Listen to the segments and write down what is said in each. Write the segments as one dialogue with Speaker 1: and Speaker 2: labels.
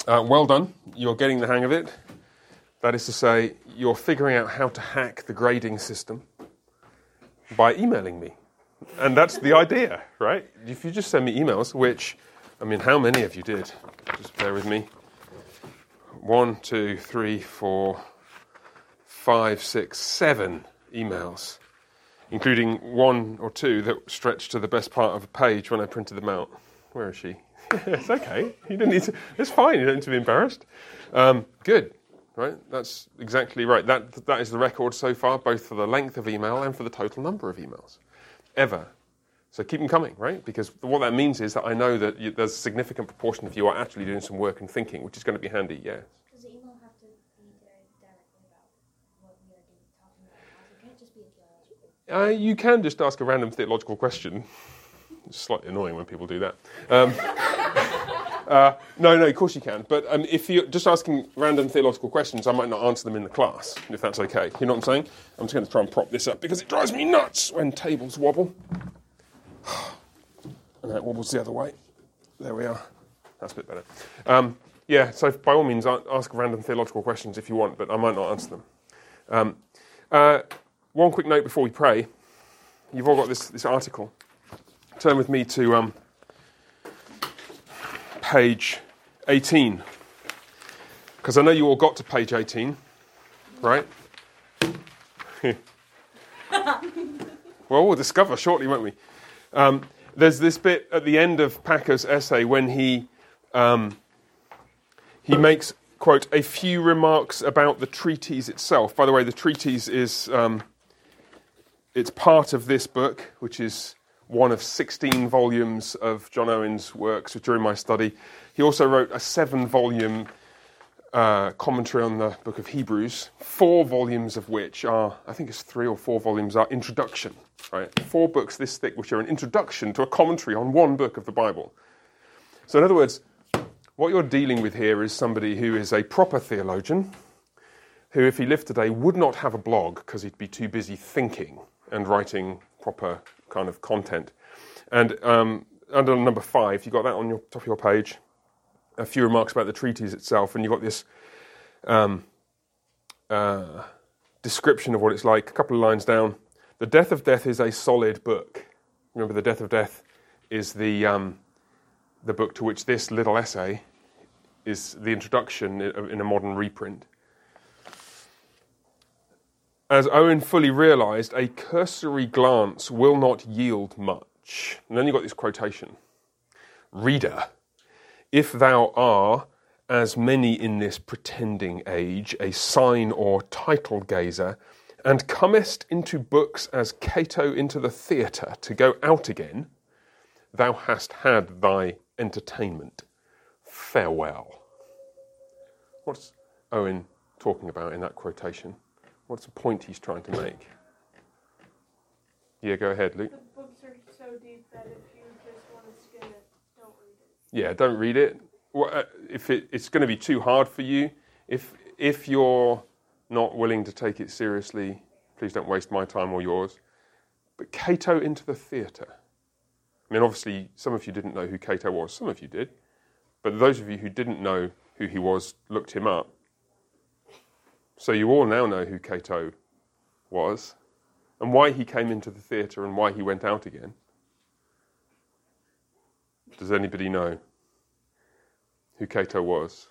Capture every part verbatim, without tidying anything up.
Speaker 1: Uh, well done. You're getting the hang of it. That is to say, you're figuring out how to hack the grading system by emailing me. And that's the idea, right? If you just send me emails, which, I mean, how many of you did? Just bear with me. One, two, three, four, five, six, seven emails, including one or two that stretched to the best part of a page when I printed them out. Where is she? It's okay. You don't need to. It's fine. You don't need to be embarrassed. Um, good, right? That's exactly right. That that is the record so far, both for the length of email and for the total number of emails ever. So keep them coming, right? Because what that means is that I know that you, there's a significant proportion of you are actually doing some work and thinking, which is going to be handy. Yes.
Speaker 2: Does the email have to be directly about what we are talking about? It can't just be a theological.
Speaker 1: Uh, you can just ask a random theological question. It's slightly annoying when people do that. Um, uh, no, no, of course you can. But um, if you're just asking random theological questions, I might not answer them in the class, if that's okay. You know what I'm saying? I'm just going to try and prop this up because it drives me nuts when tables wobble. And that wobbles the other way. There we are. That's a bit better. Um, yeah, so by all means, ask random theological questions if you want, but I might not answer them. Um, uh, one quick note before we pray. You've all got this, this article. Turn with me to um, page eighteen. Because I know you all got to page eighteen, right? Well, we'll discover shortly, won't we? Um, there's this bit at the end of Packer's essay when he um, he makes, quote, a few remarks about the treatise itself. By the way, the treatise is um, it's part of this book, which is one of sixteen volumes of John Owen's works during my study. He also wrote a seven-volume uh, commentary on the book of Hebrews, four volumes of which are, I think it's three or four volumes, are introduction. Right? Four books this thick, which are an introduction to a commentary on one book of the Bible. So in other words, what you're dealing with here is somebody who is a proper theologian, who, if he lived today, would not have a blog because he'd be too busy thinking and writing proper kind of content. And um, under number five, you've got that on your top of your page, a few remarks about the treatise itself, and you've got this um, uh, description of what it's like, a couple of lines down. The Death of Death is a solid book. Remember, The Death of Death is the um, the book to which this little essay is the introduction in a modern reprint. As Owen fully realised, a cursory glance will not yield much. And then you've got this quotation. Reader, if thou art, as many in this pretending age, a sign or title gazer, and comest into books as Cato into the theatre to go out again, thou hast had thy entertainment. Farewell. What's Owen talking about in that quotation? What's the point he's trying to make? Yeah, go ahead, Luke.
Speaker 3: The books are so deep that if you just want to skim it, don't read it.
Speaker 1: Yeah, don't read it. Well, uh, if it, it's going to be too hard for you, if if you're not willing to take it seriously, please don't waste my time or yours. But Cato into the theatre. I mean, obviously, some of you didn't know who Cato was. Some of you did. But those of you who didn't know who he was looked him up. So you all now know who Cato was and why he came into the theatre and why he went out again. Does anybody know who Cato was?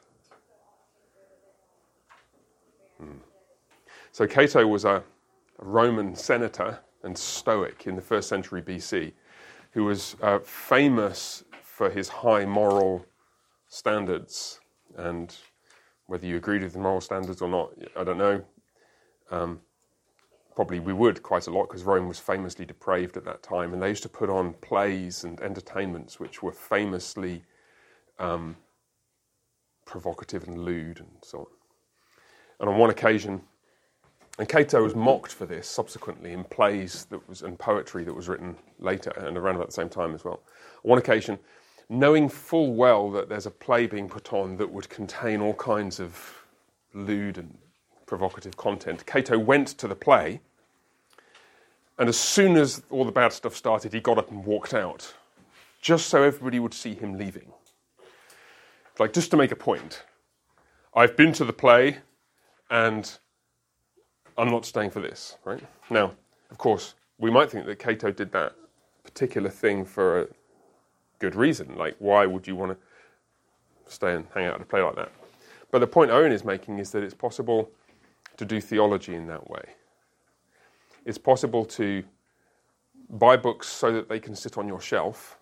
Speaker 1: Hmm. So Cato was a, a Roman senator and Stoic in the first century B C who was uh, famous for his high moral standards. And whether you agreed with the moral standards or not, I don't know. Um, probably we would quite a lot because Rome was famously depraved at that time. And they used to put on plays and entertainments which were famously um, provocative and lewd and so on. And on one occasion, and Cato was mocked for this subsequently in plays that was and poetry that was written later and around about the same time as well. On one occasion, knowing full well that there's a play being put on that would contain all kinds of lewd and provocative content, Cato went to the play, and as soon as all the bad stuff started, he got up and walked out, just so everybody would see him leaving. like just to make a point. I've been to the play, and I'm not staying for this, right? Now, of course, we might think that Cato did that particular thing for a good reason. Like, why would you want to stay and hang out at a play like that? But the point Owen is making is that it's possible to do theology in that way. It's possible to buy books so that they can sit on your shelf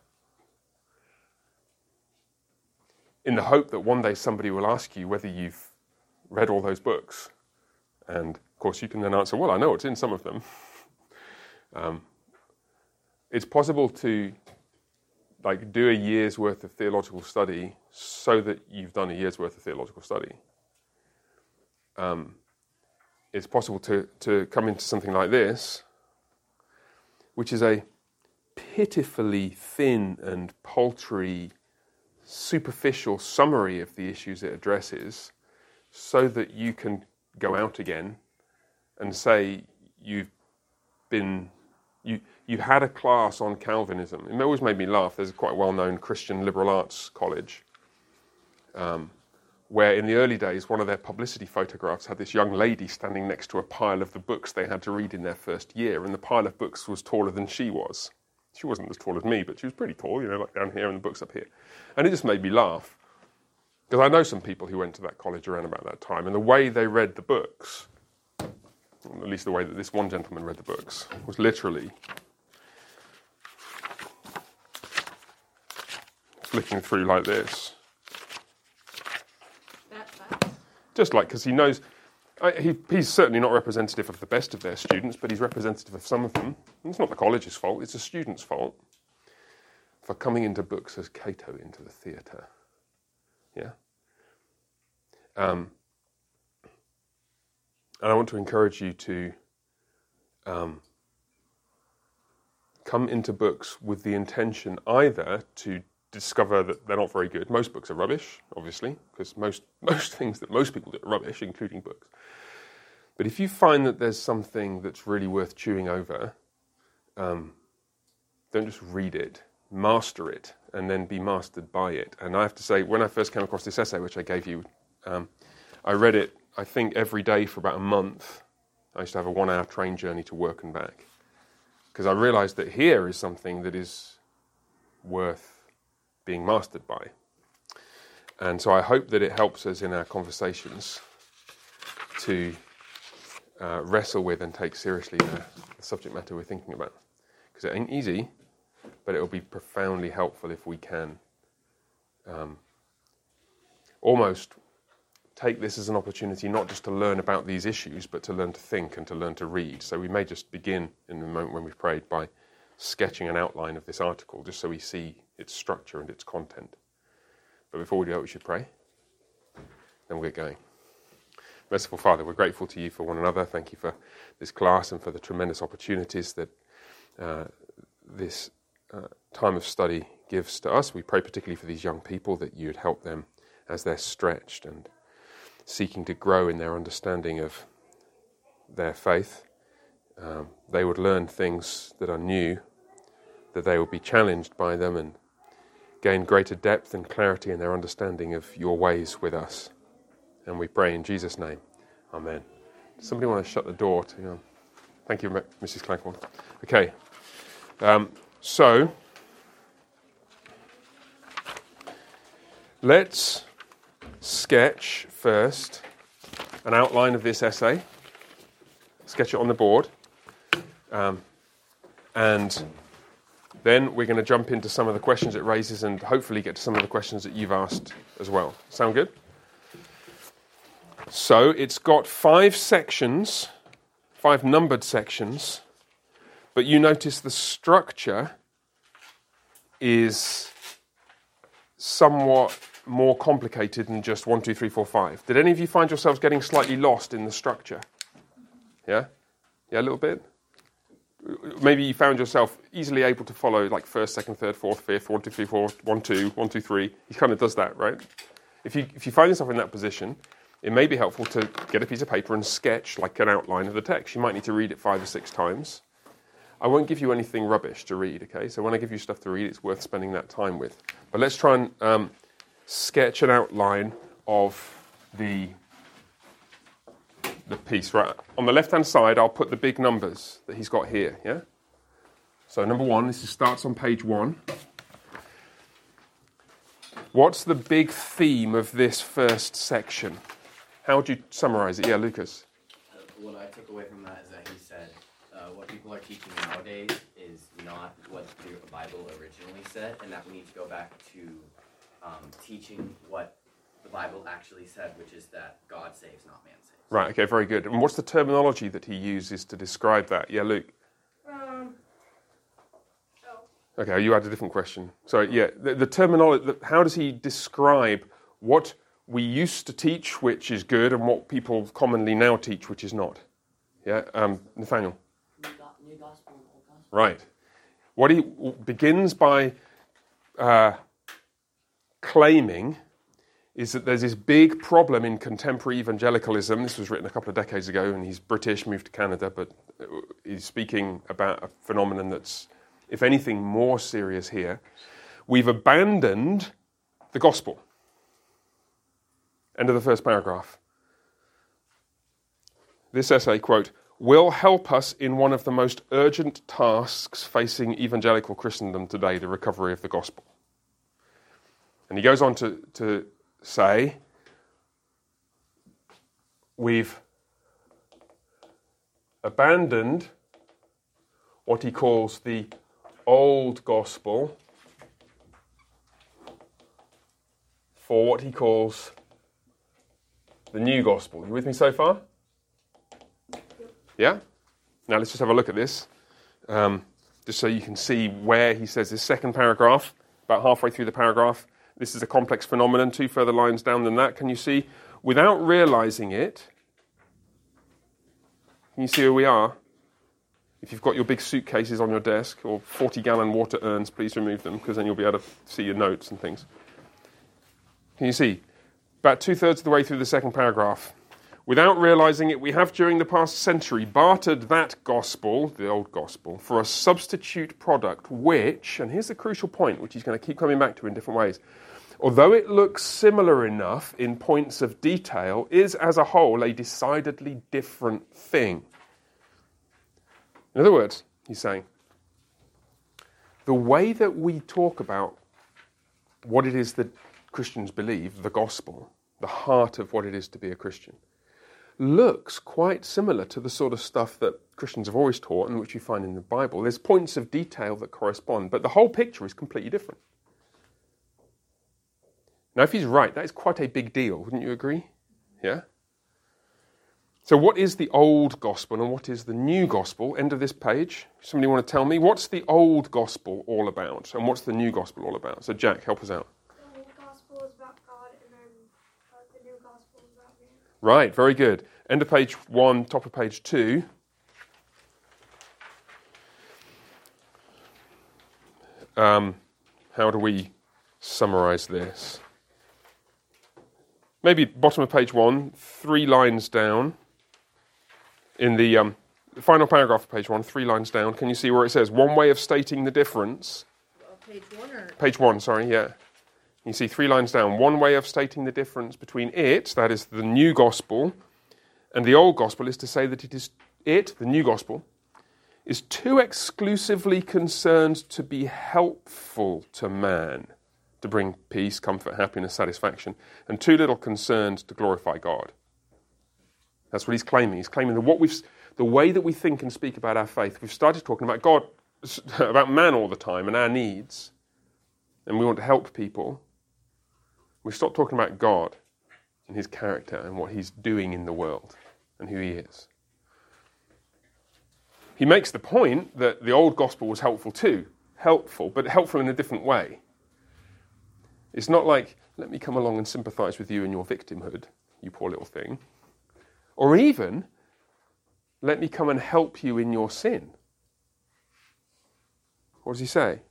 Speaker 1: in the hope that one day somebody will ask you whether you've read all those books. And, of course, you can then answer, well, I know what's in some of them. um, it's possible to like do a year's worth of theological study so that you've done a year's worth of theological study. Um, it's possible to, to come into something like this, which is a pitifully thin and paltry, superficial summary of the issues it addresses, so that you can go out again and say you've been you you had a class on Calvinism. It always made me laugh. There's a quite well-known Christian liberal arts college um, where in the early days one of their publicity photographs had this young lady standing next to a pile of the books they had to read in their first year, and the pile of books was taller than she was. She wasn't as tall as me, but she was pretty tall, you know, like down here and the books up here. And it just made me laugh. Because I know some people who went to that college around about that time, and the way they read the books, at least the way that this one gentleman read the books, was literally flicking through like this.
Speaker 4: That's fast.
Speaker 1: Just like, because he knows, I, he, he's certainly not representative of the best of their students, but he's representative of some of them. And it's not the college's fault, it's the student's fault for coming into books as Cato into the theatre. Yeah. Um, and I want to encourage you to um, come into books with the intention either to discover that they're not very good. Most books are rubbish, obviously, because most most things that most people do are rubbish, including books. But if you find that there's something that's really worth chewing over, um, don't just read it. Master it, and then be mastered by it. And I have to say, when I first came across this essay, which I gave you, um, I read it, I think, every day for about a month. I used to have a one-hour train journey to work and back. Because I realised that here is something that is worth being mastered by. And so I hope that it helps us in our conversations to uh, wrestle with and take seriously the, the subject matter we're thinking about. Because it ain't easy, but it will be profoundly helpful if we can um, almost take this as an opportunity not just to learn about these issues, but to learn to think and to learn to read. So we may just begin in the moment when we've prayed by sketching an outline of this article, just so we see its structure and its content. But before we do that, we should pray. Then we'll get going. Merciful Father, we're grateful to you for one another. Thank you for this class and for the tremendous opportunities that uh, this Uh, time of study gives to us. We pray particularly for these young people that you would help them as they're stretched and seeking to grow in their understanding of their faith. Um, they would learn things that are new, that they would be challenged by them and gain greater depth and clarity in their understanding of your ways with us. And we pray in Jesus' name. Amen. Does somebody want to shut the door? To, um, thank you, Missus Clankhorn. Okay. Um, So, let's sketch first an outline of this essay, sketch it on the board, um, and then we're going to jump into some of the questions it raises and hopefully get to some of the questions that you've asked as well. Sound good? So, it's got five sections, five numbered sections, but you notice the structure is somewhat more complicated than just one, two, three, four, five. Did any of you find yourselves getting slightly lost in the structure? Yeah? Yeah, a little bit? Maybe you found yourself easily able to follow like first, second, third, fourth, fifth, one, two, three, four, one, two, one, two, three. He kind of does that, right? If you if you find yourself in that position, it may be helpful to get a piece of paper and sketch like an outline of the text. You might need to read it five or six times. I won't give you anything rubbish to read, okay? So when I give you stuff to read, it's worth spending that time with. But let's try and um, sketch an outline of the, the piece. Right, on the left-hand side, I'll put the big numbers that he's got here, yeah? So number one, this is, starts on page one. What's the big theme of this first section? How would you summarize it? Yeah, Lucas.
Speaker 4: Uh, what I took away from that is that he said uh, what people are teaching nowadays is not what the Bible originally said, and that we need to go back to um, teaching what the Bible actually said, which is that God saves, not man saves.
Speaker 1: Right, okay, very good. And what's the terminology that he uses to describe that? Yeah, Luke.
Speaker 3: Um. Oh.
Speaker 1: Okay, you had a different question. Sorry, yeah, the, the terminology, how does he describe what we used to teach, which is good, and what people commonly now teach, which is not? Yeah, um, Nathaniel?
Speaker 5: New, go- new gospel and old gospel.
Speaker 1: Right. What he begins by uh, claiming is that there's this big problem in contemporary evangelicalism. This was written a couple of decades ago, and he's British, moved to Canada, but he's speaking about a phenomenon that's, if anything, more serious here. We've abandoned the gospel. End of the first paragraph. This essay, quote, will help us in one of the most urgent tasks facing evangelical Christendom today, the recovery of the gospel. And he goes on to, to say, we've abandoned what he calls the old gospel for what he calls the new gospel. You with me so far? Yeah? Now let's just have a look at this, um, just so you can see where he says this second paragraph, about halfway through the paragraph. This is a complex phenomenon, two further lines down than that. Can you see? Without realizing it, can you see where we are? If you've got your big suitcases on your desk or forty-gallon water urns, please remove them, because then you'll be able to see your notes and things. Can you see? About two-thirds of the way through the second paragraph. Without realizing it, we have during the past century bartered that gospel, the old gospel, for a substitute product which, and here's the crucial point, which he's going to keep coming back to in different ways, although it looks similar enough in points of detail, is as a whole a decidedly different thing. In other words, he's saying, the way that we talk about what it is that Christians believe, the gospel, the heart of what it is to be a Christian, looks quite similar to the sort of stuff that Christians have always taught and which you find in the Bible. There's points of detail that correspond, but the whole picture is completely different. Now, if he's right, that is quite a big deal, wouldn't you agree? Yeah? So what is the old gospel and what is the new gospel? End of this page. Somebody want to tell me, what's the old gospel all about and what's the new gospel all about? So Jack, help us out.
Speaker 3: The old gospel is about God, and then uh, the new gospel is about man.
Speaker 1: Right, very good. End of page one, top of page two. Um, how do we summarize this? Maybe bottom of page one, three lines down. In the, um, the final paragraph of page one, three lines down, can you see where it says, one way of stating the difference?
Speaker 5: Uh, page one or?
Speaker 1: Page one, sorry, yeah. You see three lines down. One way of stating the difference between it, that is the new gospel, and the old gospel is to say that it is it, the new gospel, is too exclusively concerned to be helpful to man, to bring peace, comfort, happiness, satisfaction, and too little concerned to glorify God. That's what he's claiming. He's claiming that what we've, the way that we think and speak about our faith, we've started talking about God, about man all the time and our needs, and we want to help people. We stop talking about God and his character and what he's doing in the world and who he is. He makes the point that the old gospel was helpful too, helpful, but helpful in a different way. It's not like, let me come along and sympathize with you in your victimhood, you poor little thing. Or even, let me come and help you in your sin. What does he say?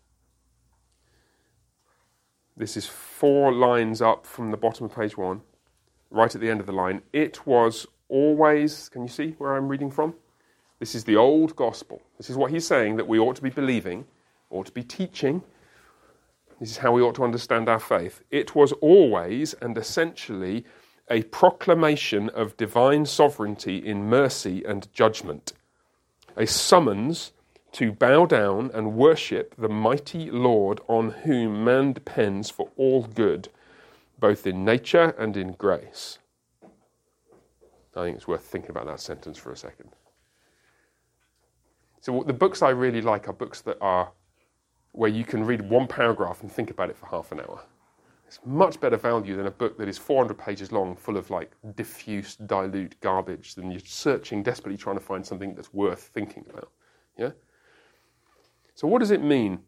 Speaker 1: This is four lines up from the bottom of page one, right at the end of the line. It was always, can you see where I'm reading from? This is the old gospel. This is what he's saying that we ought to be believing, ought to be teaching. this is how we ought to understand our faith, it was always and essentially a proclamation of divine sovereignty in mercy and judgment, a summons to bow down and worship the mighty Lord on whom man depends for all good, both in nature and in grace. I think it's worth thinking about that sentence for a second. So the books I really like are books that are where you can read one paragraph and think about it for half an hour. It's much better value than a book that is four hundred pages long, full of like diffuse, dilute garbage, than you're searching, desperately trying to find something that's worth thinking about. Yeah? So what does it mean?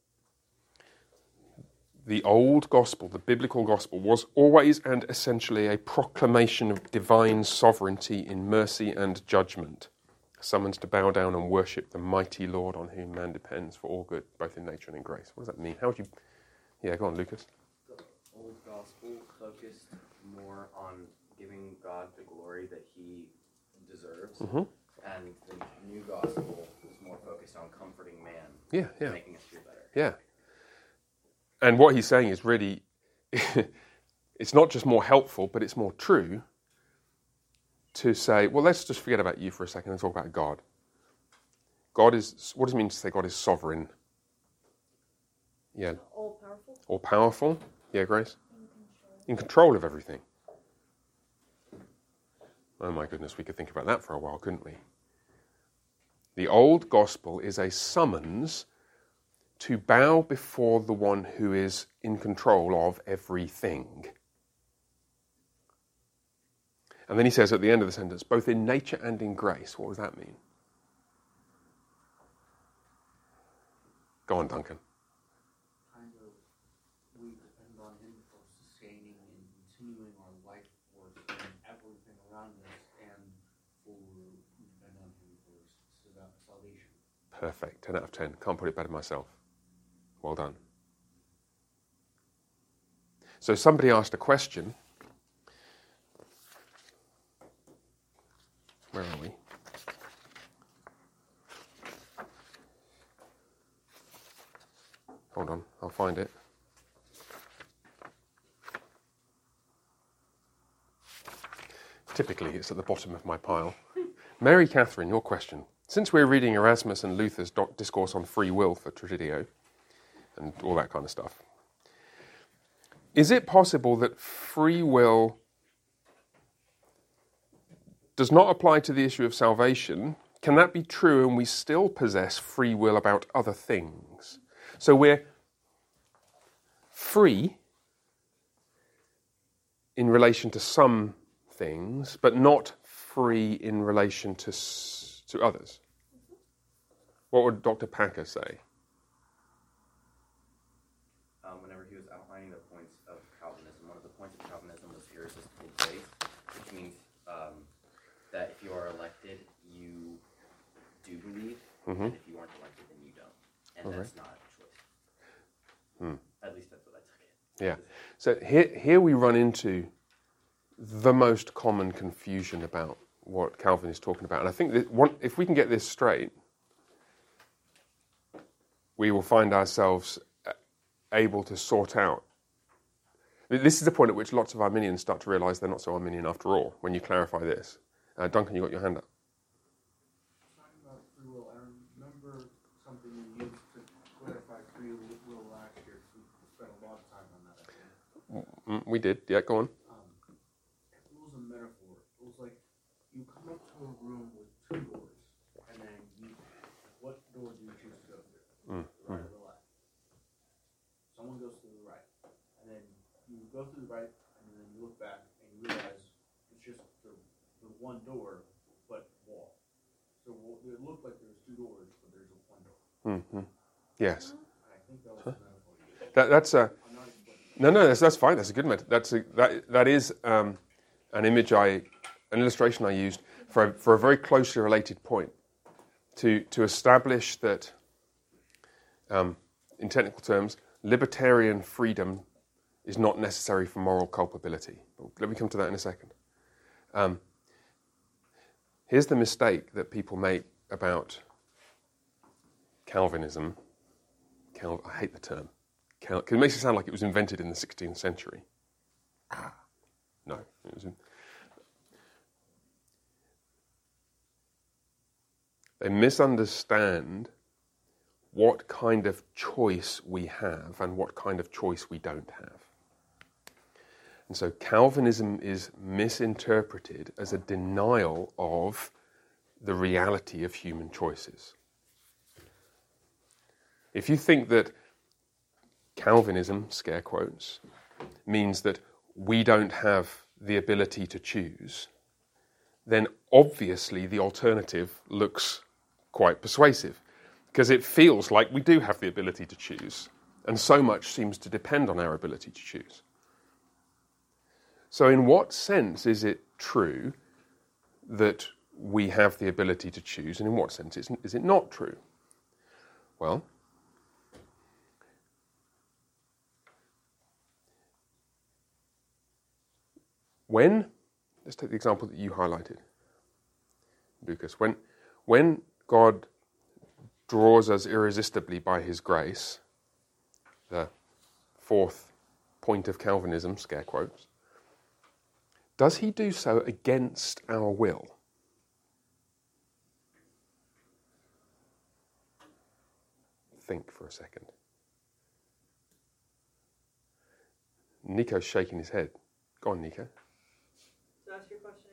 Speaker 1: The old gospel, the biblical gospel, was always and essentially a proclamation of divine sovereignty in mercy and judgment, summons to bow down and worship the mighty Lord on whom man depends for all good, both in nature and in grace. What does that mean? How would you... Yeah, go on, Lucas.
Speaker 4: The old gospel focused more on giving God the glory that he deserves,
Speaker 1: Mm-hmm.
Speaker 4: and the new gospel is more focused on comforting man,
Speaker 1: Yeah, yeah.
Speaker 4: making us feel better.
Speaker 1: Yeah. And what he's saying is really, it's not just more helpful, but it's more true to say, well, let's just forget about you for a second and talk about God. God is, what does it mean to say God is sovereign? Yeah.
Speaker 5: All powerful.
Speaker 1: All powerful? Yeah, Grace? In control of everything. Oh my goodness, we could think about that for a while, couldn't we? The old gospel is a summons to bow before the one who is in control of everything. And then he says at the end of the sentence, both in nature and in grace. What does that mean? Go on, Duncan.
Speaker 6: Kind of, we depend on him for sustaining and continuing our life force and everything around us, and for we depend on him for salvation.
Speaker 1: Perfect. ten out of ten. Can't put it better myself. Well done. So somebody asked a question. Where are we? Hold on, I'll find it. Typically, it's at the bottom of my pile. Mary Catherine, your question. Since we're reading Erasmus and Luther's doc- discourse on free will for Traditio, and all that kind of stuff, is it possible that free will does not apply to the issue of salvation? Can that be true and we still possess free will about other things? So we're free in relation to some things, but not free in relation to to others. What would Doctor Packer say?
Speaker 4: Um, whenever he was outlining the points of Calvinism, one of the points of Calvinism was irresistible grace, which means um, that if you are elected, you do believe,
Speaker 1: Mm-hmm.
Speaker 4: and if you aren't elected, then you don't. And
Speaker 1: All
Speaker 4: that's
Speaker 1: right.
Speaker 4: not a choice.
Speaker 1: Hmm.
Speaker 4: At least that's what I took it.
Speaker 1: Yeah. So here, here we run into the most common confusion about what Calvin is talking about. And I think that one, if we can get this straight, we will find ourselves able to sort out. This is the point at which lots of Arminians start to realise they're not so Arminian after all, when you clarify this. Uh, Duncan, you got your hand up.
Speaker 6: Talking about free will, I remember something we used to clarify free will last year. We spent a lot of time on that, I think.
Speaker 1: Mm, we did. Yeah, go on.
Speaker 6: Um, it was a metaphor. It was like you come up to a room with two doors, and then you, what door do you choose to go through?
Speaker 1: Mm,
Speaker 6: The right or the left? Someone goes to the right, and then you go through the right, and then you look back, and you realize it's just the, the one door, but wall. So it looked like there's two doors, but there's a one door.
Speaker 1: Mm-hmm. Yes.
Speaker 6: I think that was the metaphor you used.
Speaker 1: That, that's a...
Speaker 6: I'm not explaining.
Speaker 1: No, no, that's, that's fine. That's a good method. That's a, that that is um, an image I, an illustration I used for a, for a very closely related point, to to establish that, um, in technical terms, libertarian freedom is not necessary for moral culpability. Let me come to that in a second. Um, here's the mistake that people make about Calvinism. Cal- I hate the term. Cal- 'cause it makes it sound like it was invented in the sixteenth century. No, it was in, they misunderstand what kind of choice we have and what kind of choice we don't have. And so Calvinism is misinterpreted as a denial of the reality of human choices. If you think that Calvinism, scare quotes, means that we don't have the ability to choose, then obviously the alternative looks quite persuasive, because it feels like we do have the ability to choose, and so much seems to depend on our ability to choose. So in what sense is it true that we have the ability to choose, and in what sense is, is it not true? Well, when, let's take the example that you highlighted, Lucas, when, when God draws us irresistibly by his grace, the fourth point of Calvinism, scare quotes, does he do so against our will? Think for a second. Nico's shaking his head. Go on, Nico.
Speaker 5: Ask your question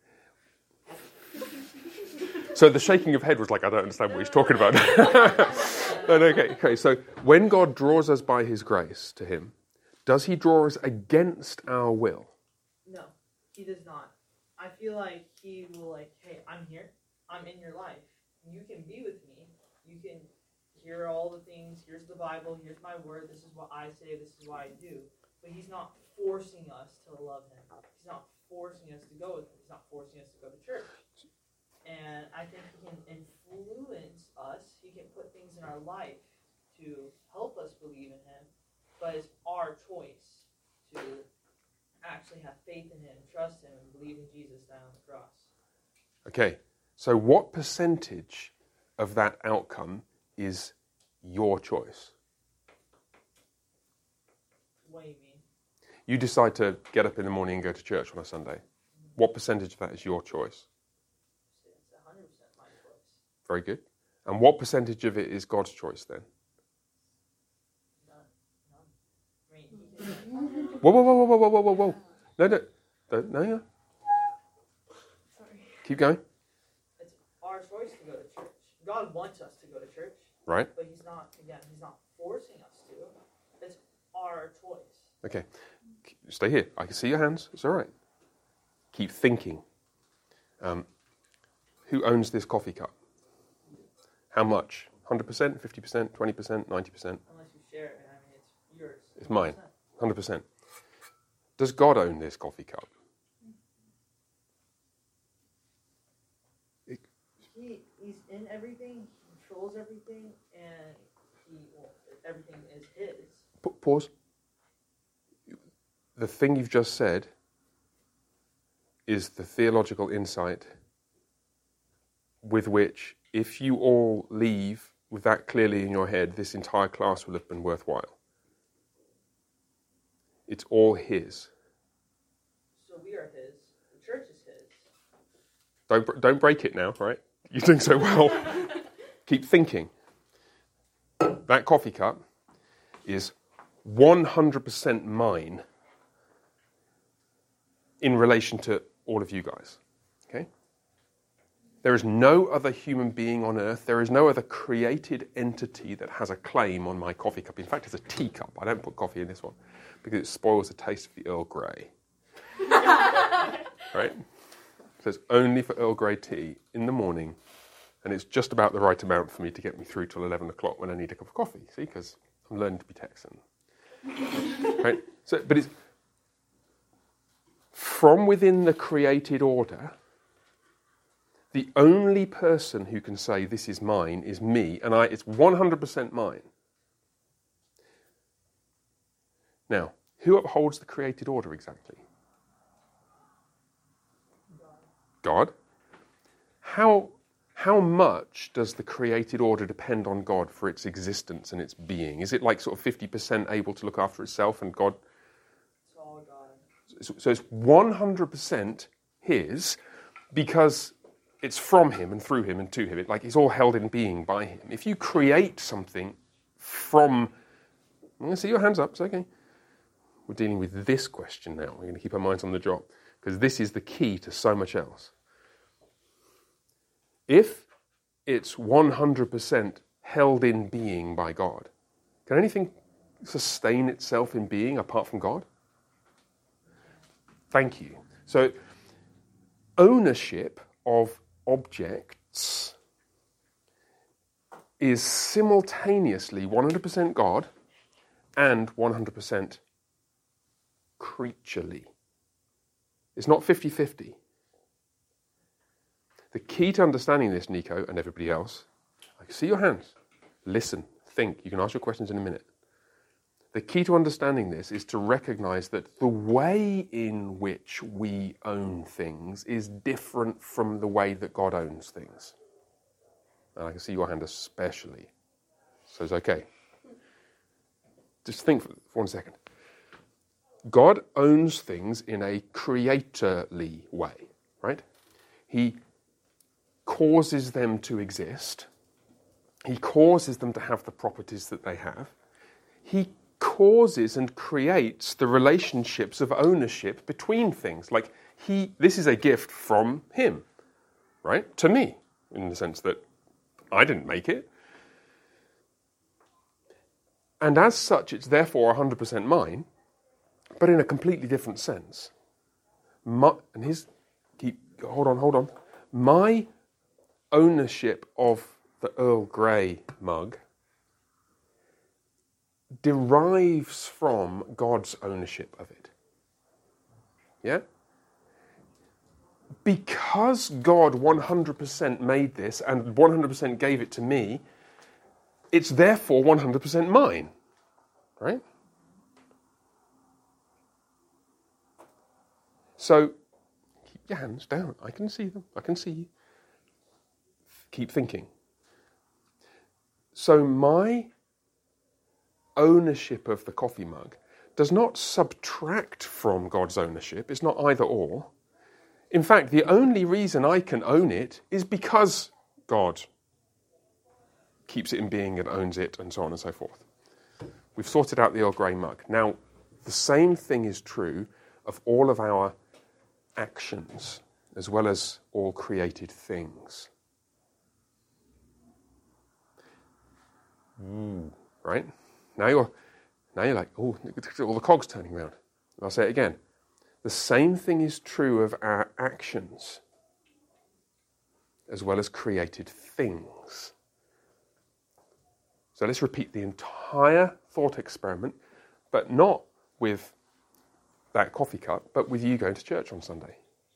Speaker 5: again.
Speaker 1: So the shaking of head was like, I don't understand what he's talking about. no, no, okay, okay. So when God draws us by his grace to him, does he draw us against our will?
Speaker 5: No, he does not. I feel like he will like, hey, I'm here. I'm in your life. You can be with me. You can hear all the things. Here's the Bible. Here's my word. This is what I say. This is what I do. But he's not forcing us to love him. He's not forcing us to go with him. He's not forcing us to go to church. And I think he can influence us. He can put things in our life to help us believe in him. But it's our choice to actually have faith in him, trust him, and believe in Jesus dying on the cross.
Speaker 1: Okay, so what percentage of that outcome is your choice?
Speaker 5: What do you mean?
Speaker 1: You decide to get up in the morning and go to church on a Sunday. What percentage of that is your choice?
Speaker 5: It's one hundred percent my choice.
Speaker 1: Very good. And what percentage of it is God's choice then?
Speaker 5: None. None. I mean, he can,
Speaker 1: Whoa, whoa, whoa, whoa, whoa, whoa, whoa, whoa. No, no, no, no, no.
Speaker 2: Sorry.
Speaker 1: Keep going.
Speaker 5: it's our choice to go to church. God wants us to go to church,
Speaker 1: Right.
Speaker 5: but he's not, again, he's not forcing us to. It's our choice.
Speaker 1: Okay. Stay here. I can see your hands. It's all right. Keep thinking. Um, who owns this coffee cup? How much? one hundred percent, fifty percent, twenty percent, ninety percent?
Speaker 5: Unless you share it, I mean, it's yours.
Speaker 1: It's mine. one hundred percent. Does God own this coffee cup? It,
Speaker 5: He, he's in everything, he controls everything, and he, well, everything is his.
Speaker 1: pa- pause. The thing you've just said is the theological insight with which, if you all leave with that clearly in your head, this entire class will have been worthwhile. It's all his.
Speaker 5: So we are his. The church is his.
Speaker 1: Don't br- don't break it now, right? You're doing so well. Keep thinking. That coffee cup is one hundred percent mine in relation to all of you guys. Okay? There is no other human being on earth, there is no other created entity that has a claim on my coffee cup. In fact, it's a teacup. I don't put coffee in this one because it spoils the taste of the Earl Grey. Right? So it's only for Earl Grey tea in the morning, and it's just about the right amount for me to get me through till eleven o'clock when I need a cup of coffee. See, because I'm learning to be Texan. Right? So, but it's from within the created order. The only person who can say this is mine is me, and I, it's one hundred percent mine. Now, who upholds the created order exactly? God. How, how much does the created order depend on God for its existence and its being? Is it like sort of fifty percent able to look after itself and God?
Speaker 5: It's all God.
Speaker 1: So, so it's one hundred percent his because it's from him and through him and to him. It, like it's all held in being by him. If you create something from... I'm going to see your hands up, it's okay. We're dealing with this question now. We're going to keep our minds on the job because this is the key to so much else. If it's one hundred percent held in being by God, can anything sustain itself in being apart from God? Thank you. So, ownership of objects is simultaneously one hundred percent God and one hundred percent creaturely. It's not fifty-fifty. The key to understanding this, Nico, and everybody else, I can see your hands. Listen, think. You can ask your questions in a minute. The key to understanding this is to recognize that the way in which we own things is different from the way that God owns things. And I can see your hand especially. So it's okay. Just think for one second. God owns things in a creatorly way, right? He causes them to exist. He causes them to have the properties that they have. He causes and creates the relationships of ownership between things. Like he, this is a gift from him, right? To me, in the sense that I didn't make it. And as such, it's therefore one hundred percent mine, but in a completely different sense. My, and his, keep, hold on, hold on. My ownership of the Earl Grey mug derives from God's ownership of it. Yeah? Because God one hundred percent made this and one hundred percent gave it to me, it's therefore one hundred percent mine. Right? So, keep your hands down. I can see them. I can see you. Keep thinking. So my ownership of the coffee mug does not subtract from God's ownership. It's not either or. In fact, the only reason I can own it is because God keeps it in being and owns it and so on and so forth. We've sorted out the Earl Grey mug. Now, the same thing is true of all of our actions as well as all created things. Mm, right? Now you're, now you're like, oh, all the cogs turning around. I'll say it again. The same thing is true of our actions as well as created things. So let's repeat the entire thought experiment, but not with that coffee cup, but with you going to church on Sunday.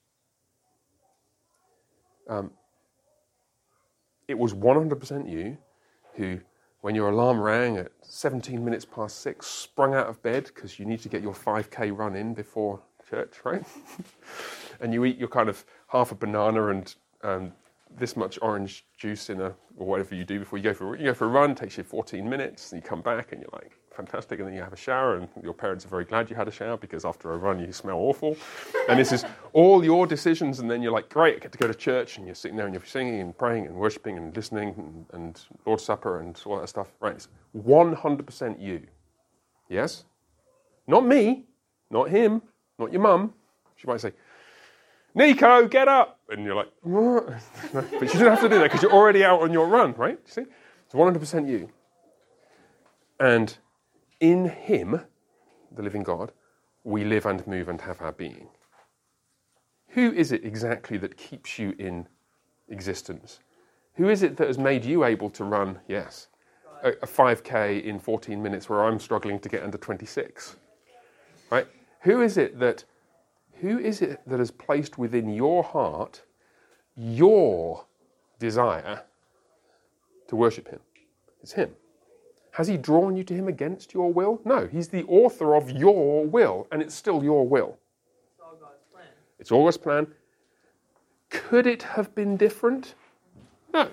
Speaker 1: Um, it was one hundred percent you who, when your alarm rang at seventeen minutes past six, sprung out of bed because you need to get your five K run in before church, right? And you eat your kind of half a banana and um, this much orange juice in a, or whatever you do before you go for you go for a run. It takes you fourteen minutes, and you come back and you're like, fantastic, and then you have a shower, and your parents are very glad you had a shower because after a run you smell awful. And this is all your decisions, and then you're like, great, I get to go to church, and you're sitting there and you're singing and praying and worshipping and listening and, and Lord's Supper and all that stuff. Right, it's one hundred percent you. Yes? Not me, not him, not your mum. She might say, Nico, get up! And you're like, what? But you don't have to do that because you're already out on your run, right? You see? It's one hundred percent you. And in him, the living God, we live and move and have our being. Who is it exactly that keeps you in existence? Who is it that has made you able to run, yes, a, a five K in fourteen minutes where I'm struggling to get under twenty-six? Right? Who is it that who is it that has placed within your heart your desire to worship him? It's him. Has he drawn you to him against your will? No, he's the author of your will, and it's still your will.
Speaker 5: It's all God's plan.
Speaker 1: It's all God's plan. Could it have been different? No.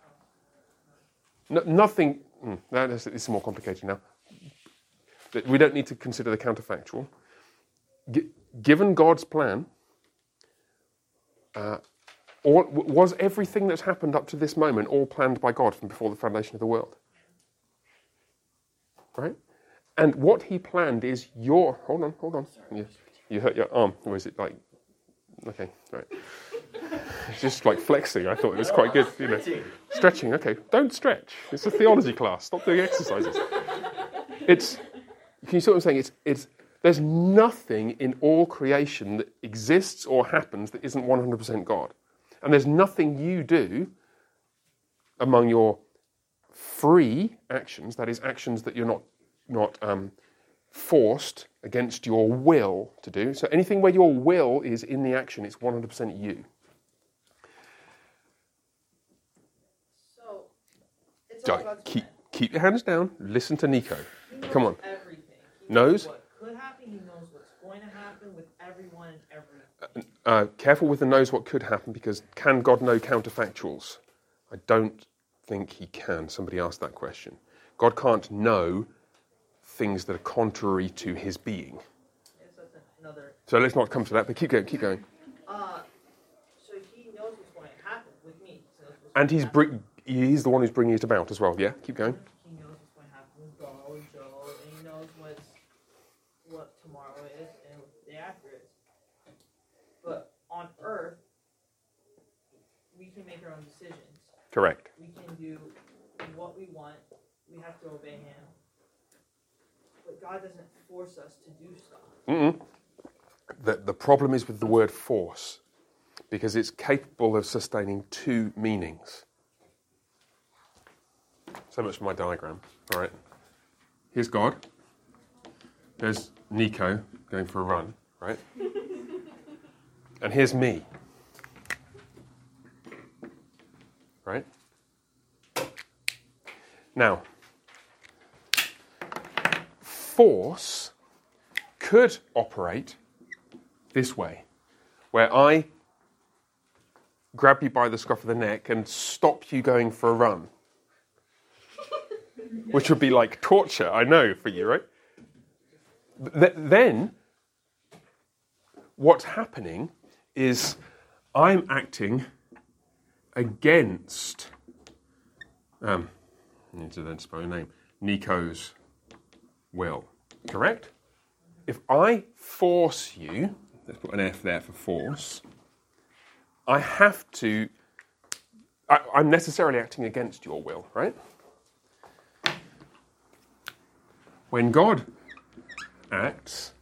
Speaker 1: no nothing. Mm, no, this is more complicated now. We don't need to consider the counterfactual. G- given God's plan, uh, all, was everything that's happened up to this moment all planned by God from before the foundation of the world? Right? And what he planned is your... Hold on, hold on. You, you hurt your arm. Or is it like... Okay, right. It's just like flexing. I thought it was quite good. You know, stretching. Okay, don't stretch. It's a theology class. Stop doing exercises. It's... Can you see what I'm saying? It's, it's, there's nothing in all creation that exists or happens that isn't one hundred percent God. And there's nothing you do among your free actions, that is, actions that you're not, not um, forced against your will to do. So anything where your will is in the action, it's one hundred percent you.
Speaker 5: So, it's all
Speaker 1: Right,
Speaker 5: God's
Speaker 1: keep,
Speaker 5: plan.
Speaker 1: keep your hands down. Listen to Nico.
Speaker 5: He knows
Speaker 1: Come on.
Speaker 5: everything. He
Speaker 1: Knows?
Speaker 5: what could happen. He knows what's going to happen with everyone and everything.
Speaker 1: Uh, careful with the knows what could happen, because can God know counterfactuals? I don't think he can. Somebody asked that question. God can't know things that are contrary to his being.
Speaker 5: Yes, that's another.
Speaker 1: So let's not come to that, but keep going, keep going.
Speaker 5: Uh, so he knows what's going to happen with me. He knows what's
Speaker 1: And
Speaker 5: going
Speaker 1: he's
Speaker 5: to happen.
Speaker 1: bring, he's the one who's bringing it about as well. Yeah, keep going.
Speaker 5: He knows what's going to happen with Bo and Joe, and he knows what's what tomorrow is and what the day after is. But on Earth, we can make our own decisions.
Speaker 1: Correct.
Speaker 5: We can do what we want. We have to obey him. But God doesn't force us to do stuff.
Speaker 1: Mm-mm. The, the problem is with the word force, because it's capable of sustaining two meanings. So much for my diagram. All right. Here's God. There's Nico going for a run, right? And here's me. Right? Now, force could operate this way, where I grab you by the scruff of the neck and stop you going for a run. Which would be like torture, I know, for you, right? Th- then, what's happening is I'm acting against, um, I need to then spell your name, Nico's will, correct? If I force you, let's put an F there for force, I have to, I, I'm necessarily acting against your will, right? When God acts,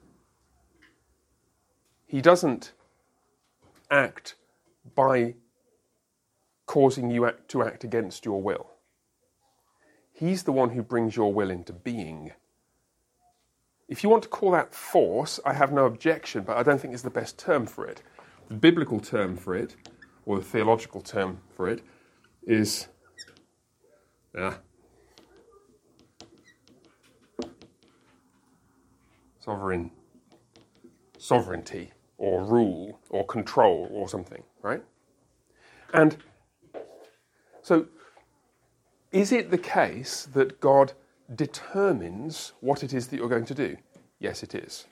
Speaker 1: he doesn't act by causing you act, to act against your will. He's the one who brings your will into being. If you want to call that force, I have no objection, but I don't think it's the best term for it. The biblical term for it, or the theological term for it, is uh, sovereign, sovereignty, or rule, or control, or something, right? And so, is it the case that God determines what it is that you're going to do? Yes, it is.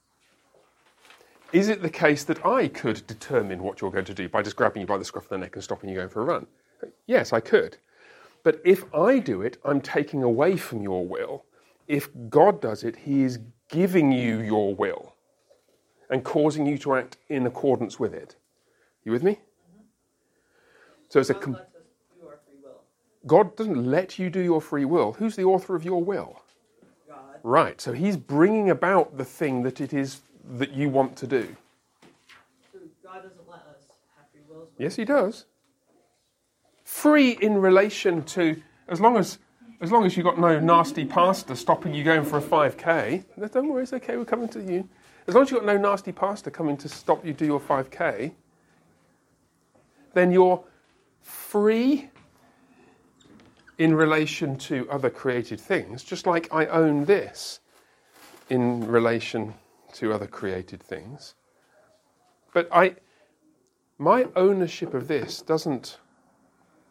Speaker 1: Is it the case that I could determine what you're going to do by just grabbing you by the scruff of the neck and stopping you going for a run? Yes, I could. But if I do it, I'm taking away from your will. If God does it, he is giving you your will and causing you to act in accordance with it. You with me? Mm-hmm. So it's a... Com-
Speaker 5: God lets us do our free will.
Speaker 1: God doesn't let you do your free will. Who's the author of your will?
Speaker 5: God.
Speaker 1: Right, so he's bringing about the thing that it is that you want to do.
Speaker 5: So God doesn't let us have free will.
Speaker 1: Yes, he does. Free in relation to, as long as as long as you've got no nasty pastor stopping you going for a five K, don't worry, it's okay, we're coming to you. As long as you've got no nasty pastor coming to stop you do your five K, then you're free in relation to other created things, just like I own this in relation to other created things. But I, my ownership of this doesn't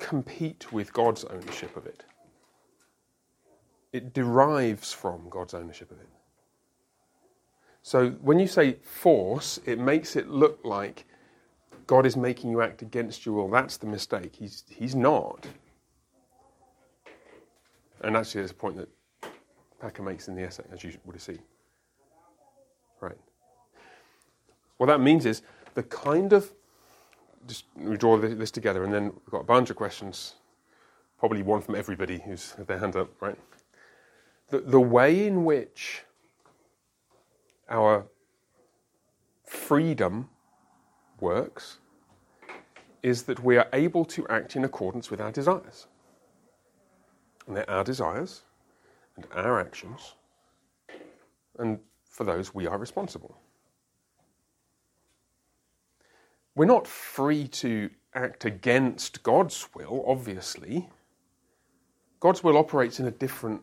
Speaker 1: compete with God's ownership of it. It derives from God's ownership of it. So when you say force, it makes it look like God is making you act against your will. That's the mistake. He's, he's not. And actually, there's a point that Packer makes in the essay, as you would have seen. Right. What that means is the kind of... Just we draw this together, and then we've got a bunch of questions, probably one from everybody who's had their hand up, right? The, the way in which our freedom works is that we are able to act in accordance with our desires. And they're our desires and our actions, and for those we are responsible. We're not free to act against God's will, obviously. God's will operates in a different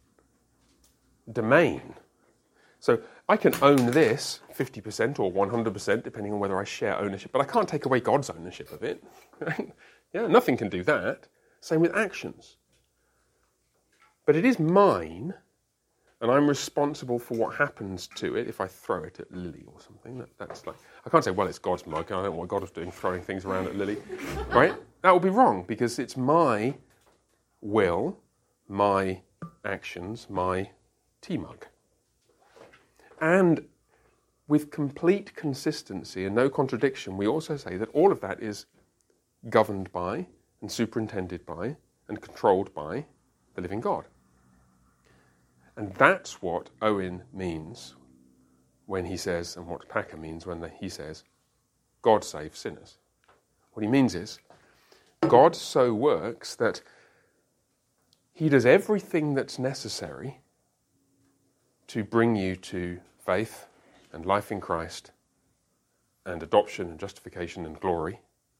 Speaker 1: domain. So I can own this fifty percent or one hundred percent, depending on whether I share ownership, but I can't take away God's ownership of it. Right? Yeah, nothing can do that. Same with actions. But it is mine, and I'm responsible for what happens to it if I throw it at Lily or something. That, that's like, I can't say, well, it's God's mug, and I don't know what God was doing throwing things around at Lily. Right? That would be wrong, because it's my will, my actions, my tea mug. And with complete consistency and no contradiction, we also say that all of that is governed by and superintended by and controlled by the living God. And that's what Owen means when he says, and what Packer means when he says, God saves sinners. What he means is, God so works that he does everything that's necessary to bring you to faith and life in Christ and adoption and justification and glory,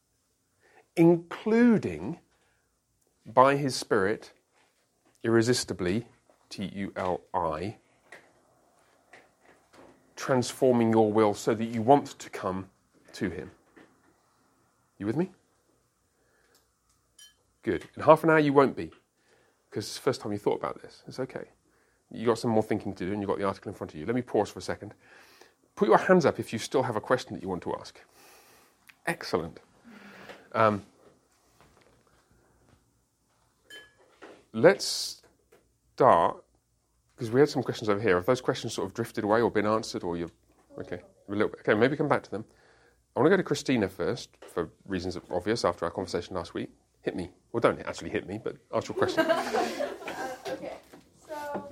Speaker 1: including by his Spirit, irresistibly, T U L I, transforming your will so that you want to come to him. You with me? Good. In half an hour you won't be, because it's the first time you thought about this. It's okay. You've got some more thinking to do, and you've got the article in front of you. Let me pause for a second. Put your hands up if you still have a question that you want to ask. Excellent. Um, let's start, because we had some questions over here. Have those questions sort of drifted away or been answered, or you've... Okay, a little bit. Okay, maybe come back to them. I want to go to Christina first, for reasons that are obvious after our conversation last week. Hit me. Well, don't actually hit me, but ask your question.
Speaker 7: uh, okay, so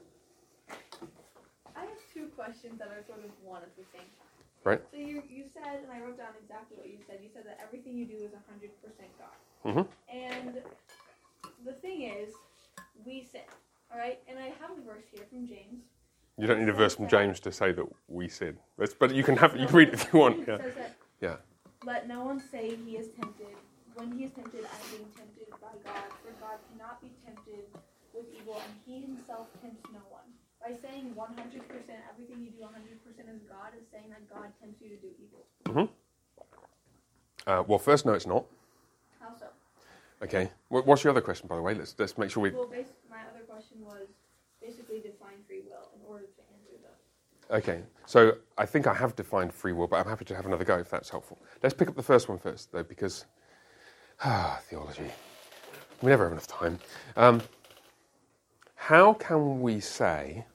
Speaker 7: I have two questions that are sort of one of the thing.
Speaker 1: Right.
Speaker 7: So you you said, and I wrote down exactly what you said. You said that everything you do is one hundred percent God.
Speaker 1: Mm-hmm.
Speaker 7: And the thing is, we sin, all right? And I have a verse here from James.
Speaker 1: You don't need a verse from James to say that we sin. That's, but you can have you can read it if you want. Yeah.
Speaker 7: It says that,
Speaker 1: Yeah.
Speaker 7: let no one say he is tempted. When he is tempted, I am being tempted by God. For God cannot be tempted with evil, and he himself tempts no one. By saying one hundred percent, everything you do one hundred percent is God, is saying that God tempts you to do evil.
Speaker 1: Mm-hmm. Uh, well, first, no, it's not.
Speaker 7: How so?
Speaker 1: Okay. What's your other question, by the way? Let's let's make sure we...
Speaker 7: Well, bas- my other question was basically define free will in order to answer that.
Speaker 1: Okay. So I think I have defined free will, but I'm happy to have another go if that's helpful. Let's pick up the first one first, though, because... Ah, theology. We never have enough time. Um, how can we say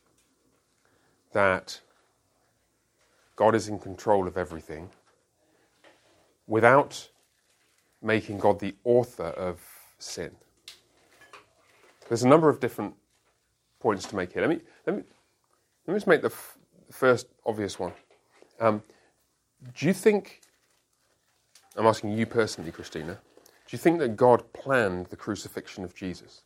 Speaker 1: that God is in control of everything without making God the author of sin? There's a number of different points to make here. Let me let me let me just make the f- first obvious one. Um, do you think? I'm asking you personally, Christina. Do you think that God planned the crucifixion of Jesus?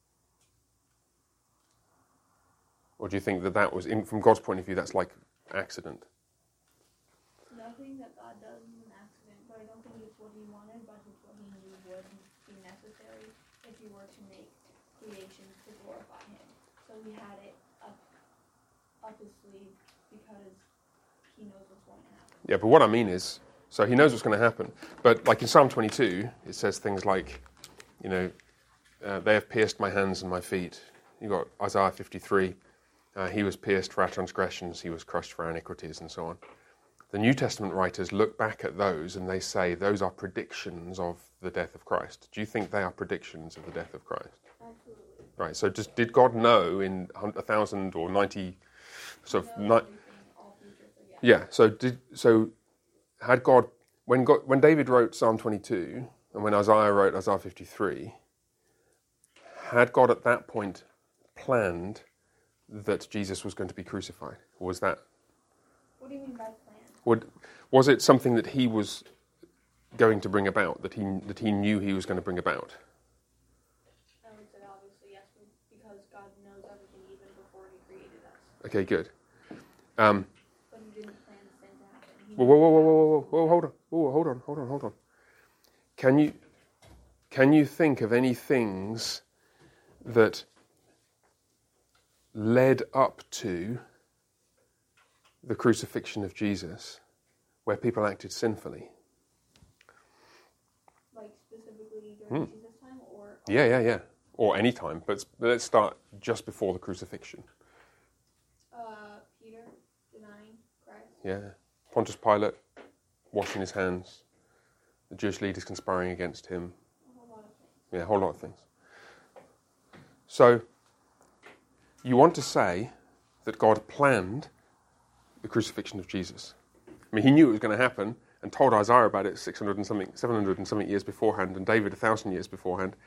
Speaker 1: Or do you think that that was, in, from God's point of view, that's like accident?
Speaker 7: Nothing that God does is an accident, but I don't think it's what he wanted, but it's what he knew would be necessary if he were to make creation to glorify him. So he had it up, up his sleeve because he knows what's going to happen.
Speaker 1: Yeah, but what I mean is, So he knows what's going to happen. But like in Psalm twenty-two, it says things like, you know, uh, they have pierced my hands and my feet. You've got Isaiah fifty-three, uh, he was pierced for our transgressions, he was crushed for our iniquities, and so on. The New Testament writers look back at those and they say those are predictions of the death of Christ. Do you think they are predictions of the death of Christ?
Speaker 7: Absolutely.
Speaker 1: Right, so just, did God know in a thousand or ninety, sort of,
Speaker 7: No,
Speaker 1: ni-
Speaker 7: all future, so yeah.
Speaker 1: yeah, so did, so had God, when God, when David wrote Psalm twenty-two, and when Isaiah wrote Isaiah fifty-three, had God at that point planned that Jesus was going to be crucified? Or was that,
Speaker 7: What do you mean by plan?
Speaker 1: would, was it something that he was going to bring about, that he that he knew he was going to bring about?
Speaker 7: I would say obviously yes, because God knows everything even before he created us.
Speaker 1: Okay, good. Um,
Speaker 7: But he didn't plan the sin to happen. He
Speaker 1: whoa, whoa, whoa, whoa, whoa, whoa, whoa, hold on, whoa, hold on, hold on, hold on. Can you can you think of any things that led up to the crucifixion of Jesus where people acted sinfully?
Speaker 7: Like specifically during
Speaker 1: Hmm.
Speaker 7: Jesus' time, or
Speaker 1: Yeah, yeah, yeah. Or any time, but s- but let's start just before the crucifixion.
Speaker 7: uh, Peter denying Christ.
Speaker 1: Yeah. Pontius Pilate washing his hands, the Jewish leaders conspiring against him.
Speaker 7: A whole lot of things.
Speaker 1: Yeah, a whole lot of things. So, you want to say that God planned the crucifixion of Jesus. I mean, he knew it was going to happen and told Isaiah about it six hundred and something, seven hundred and something years beforehand, and David a thousand years beforehand.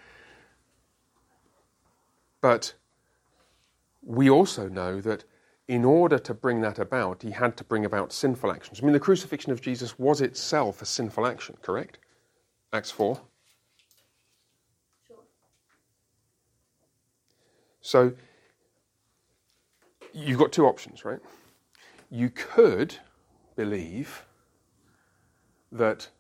Speaker 1: But we also know that in order to bring that about, he had to bring about sinful actions. I mean, the crucifixion of Jesus was itself a sinful action, correct? Acts four.
Speaker 7: Sure.
Speaker 1: So, you've got two options, right? You could believe that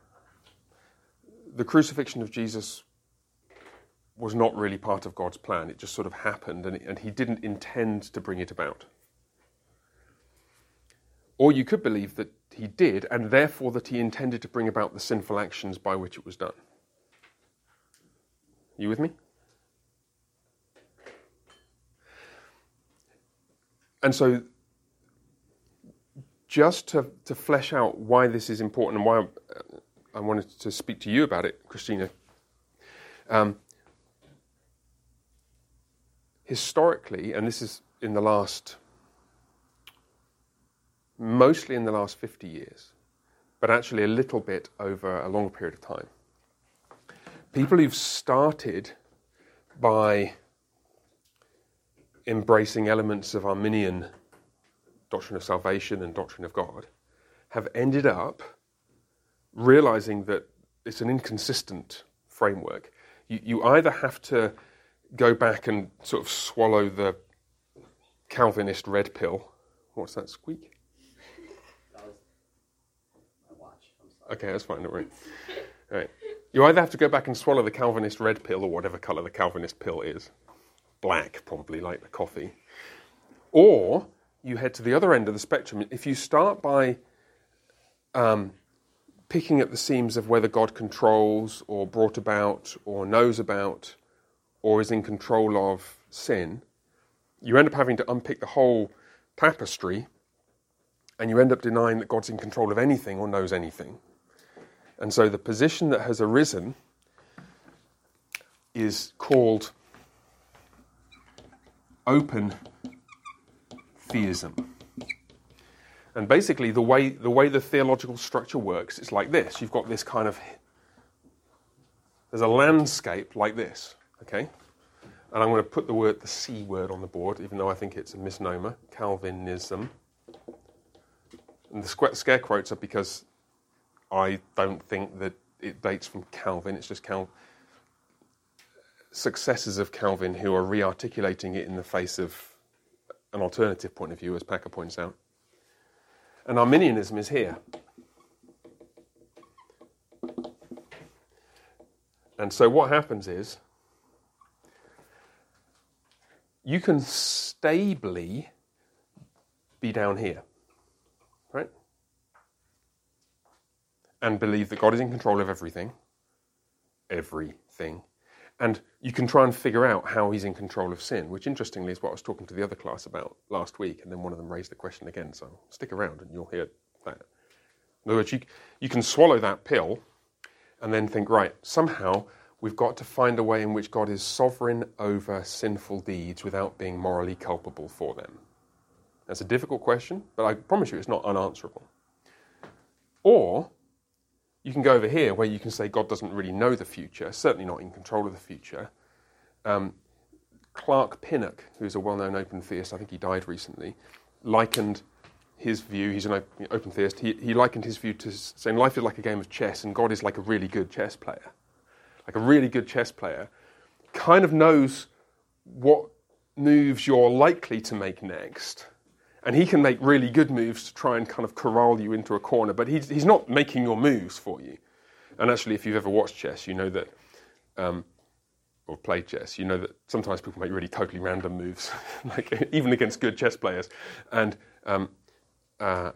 Speaker 1: the crucifixion of Jesus was not really part of God's plan. It just sort of happened, and, and he didn't intend to bring it about. Or you could believe that he did, and therefore that he intended to bring about the sinful actions by which it was done. You with me? And so, just to, to flesh out why this is important and why I, I wanted to speak to you about it, Christina, um, historically, and this is in the last, mostly in the last fifty years, but actually a little bit over a longer period of time, people who've started by embracing elements of Arminian doctrine of salvation and doctrine of God have ended up realizing that it's an inconsistent framework. You, you either have to go back and sort of swallow the Calvinist red pill. What's that squeak?
Speaker 4: That was my watch. I'm sorry.
Speaker 1: Okay, that's fine, don't worry. All right. You either have to go back and swallow the Calvinist red pill, or whatever colour the Calvinist pill is. Black, probably, like the coffee. Or you head to the other end of the spectrum. If you start by um, picking at the seams of whether God controls or brought about or knows about or is in control of sin, you end up having to unpick the whole tapestry, and you end up denying that God's in control of anything or knows anything. And so the position that has arisen is called open theism. And basically the way the way the theological structure works, it's like this. You've got this kind of, there's a landscape like this, okay? And I'm going to put the word, the C word on the board, even though I think it's a misnomer, Calvinism. And the squ- scare quotes are because I don't think that it dates from Calvin. It's just Cal- successors of Calvin who are re-articulating it in the face of an alternative point of view, as Packer points out. And Arminianism is here. And so what happens is, you can stably be down here, right? and believe that God is in control of everything, everything, and you can try and figure out how he's in control of sin, which interestingly is what I was talking to the other class about last week, and then one of them raised the question again, so stick around and you'll hear that. In other words, you, you can swallow that pill and then think, right, somehow we've got to find a way in which God is sovereign over sinful deeds without being morally culpable for them. That's a difficult question, but I promise you it's not unanswerable. Or you can go over here where you can say God doesn't really know the future, certainly not in control of the future. Um, Clark Pinnock, who's a well-known open theist, I think he died recently, likened his view, he's an open, open theist, he, he likened his view to saying life is like a game of chess and God is like a really good chess player. Like a really good chess player kind of knows what moves you're likely to make next. And he can make really good moves to try and kind of corral you into a corner, but he's, he's not making your moves for you. And actually, if you've ever watched chess, you know that, um, or played chess, you know that sometimes people make really totally random moves, like even against good chess players. And um, uh,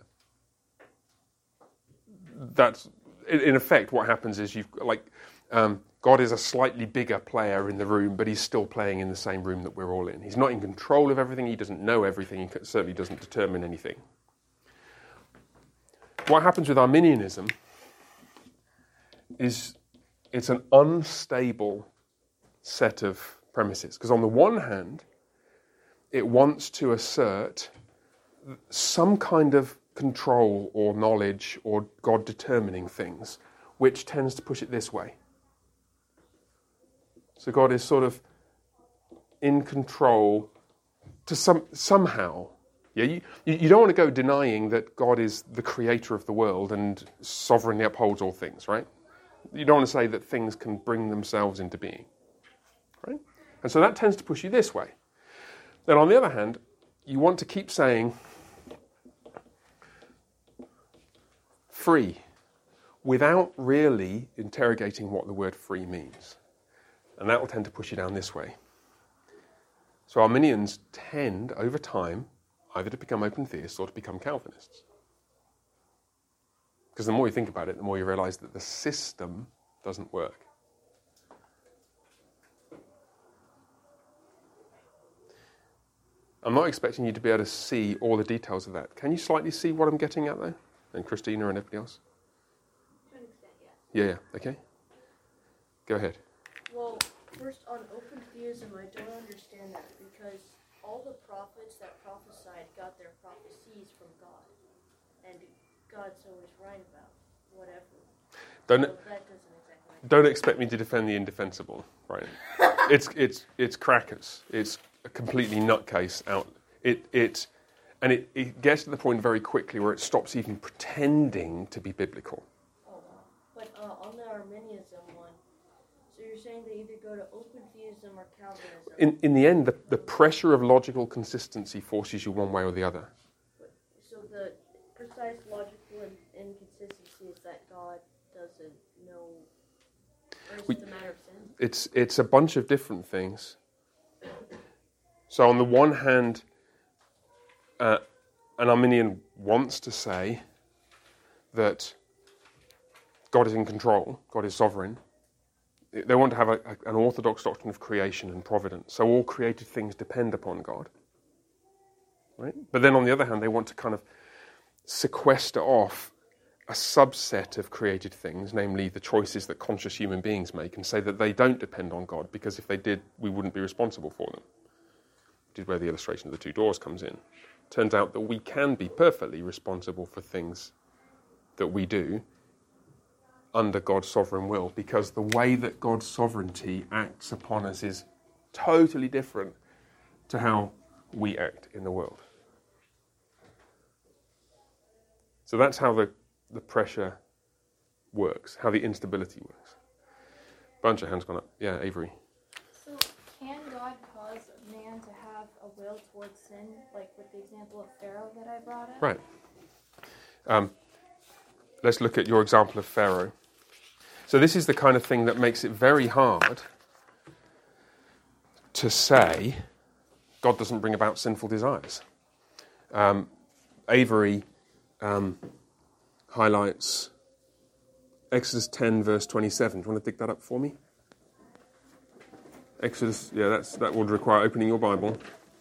Speaker 1: that's, in, in effect, what happens is you've, like, um, God is a slightly bigger player in the room, but he's still playing in the same room that we're all in. He's not in control of everything. He doesn't know everything. He certainly doesn't determine anything. What happens with Arminianism is it's an unstable set of premises. Because on the one hand, it wants to assert some kind of control or knowledge or God determining things, which tends to push it this way. So God is sort of in control to some somehow. Yeah, you, you don't want to go denying that God is the creator of the world and sovereignly upholds all things, right? You don't want to say that things can bring themselves into being, right? And so that tends to push you this way. Then on the other hand, you want to keep saying free without really interrogating what the word free means. And that will tend to push you down this way. So Arminians tend, over time, either to become open theists or to become Calvinists. Because the more you think about it, the more you realise that the system doesn't work. I'm not expecting you to be able to see all the details of that. Can you slightly see what I'm getting at there? And Christina and everybody else?
Speaker 2: To an extent, yes.
Speaker 1: Yeah, yeah, okay. Go ahead.
Speaker 2: Well, first on open theism, I don't understand that because all the prophets that prophesied got their prophecies from God, and God's always right about whatever.
Speaker 1: Don't
Speaker 2: so that doesn't exactly.
Speaker 1: don't expect me to defend the indefensible, right? it's it's it's crackers. It's a completely nutcase out. It it and it, it gets to the point very quickly where it stops even pretending to be biblical.
Speaker 2: Oh wow! But uh, on the Arminianism one. So you're saying they either go to open theism or Calvinism?
Speaker 1: In in the end, the, the pressure of logical consistency forces you one way or the other.
Speaker 2: So the precise logical inconsistency is that God doesn't know, or is
Speaker 1: We,
Speaker 2: it a matter of sin?
Speaker 1: It's it's a bunch of different things. So on the one hand, uh, an Arminian wants to say that God is in control, God is sovereign. They want to have a, a, an orthodox doctrine of creation and providence. So all created things depend upon God. Right? But then on the other hand, they want to kind of sequester off a subset of created things, namely the choices that conscious human beings make, and say that they don't depend on God, because if they did, we wouldn't be responsible for them. Which is where the illustration of the two doors comes in. Turns out that we can be perfectly responsible for things that we do under God's sovereign will, because the way that God's sovereignty acts upon us is totally different to how we act in the world. So that's how the, the pressure works, how the instability works. Bunch of hands gone up. Yeah, Avery.
Speaker 7: So can God cause man to have a will towards sin, like with the example of Pharaoh that I brought up?
Speaker 1: Right. Um, let's look at your example of Pharaoh. So this is the kind of thing that makes it very hard to say God doesn't bring about sinful desires. Um, Avery um, highlights Exodus ten, verse twenty-seven. Do you want to dig that up for me? Exodus, yeah, that's, that would require opening your Bible.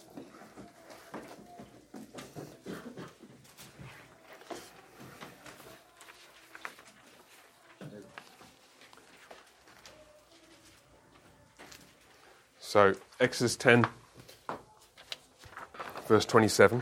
Speaker 1: So, Exodus ten, verse twenty-seven.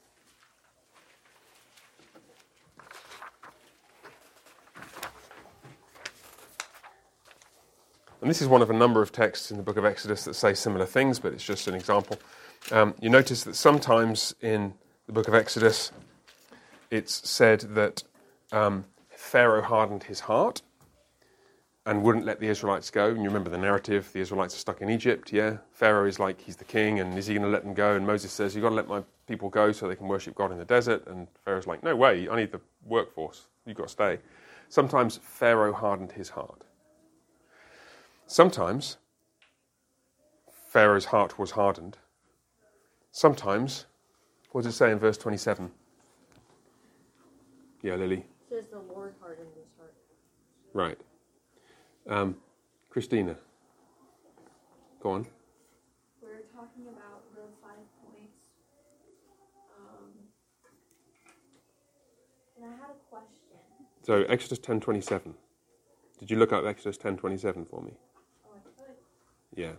Speaker 1: And this is one of a number of texts in the book of Exodus that say similar things, but it's just an example. Um, you notice that sometimes in the book of Exodus, it's said that um, Pharaoh hardened his heart and wouldn't let the Israelites go. And you remember the narrative, the Israelites are stuck in Egypt, yeah? Pharaoh is like, he's the king, and is he going to let them go? And Moses says, you've got to let my people go so they can worship God in the desert. And Pharaoh's like, no way, I need the workforce. You've got to stay. Sometimes Pharaoh hardened his heart. Sometimes Pharaoh's heart was hardened. Sometimes, what does it say in verse twenty-seven? Yeah, Lily.
Speaker 2: It says the Lord hardened his heart.
Speaker 1: Right. Um, Christina, go on.
Speaker 7: We're talking about the five points. Um, and I had a question.
Speaker 1: So Exodus ten twenty-seven. Did you look up Exodus ten twenty-seven for me?
Speaker 7: Oh, I could.
Speaker 1: Yeah.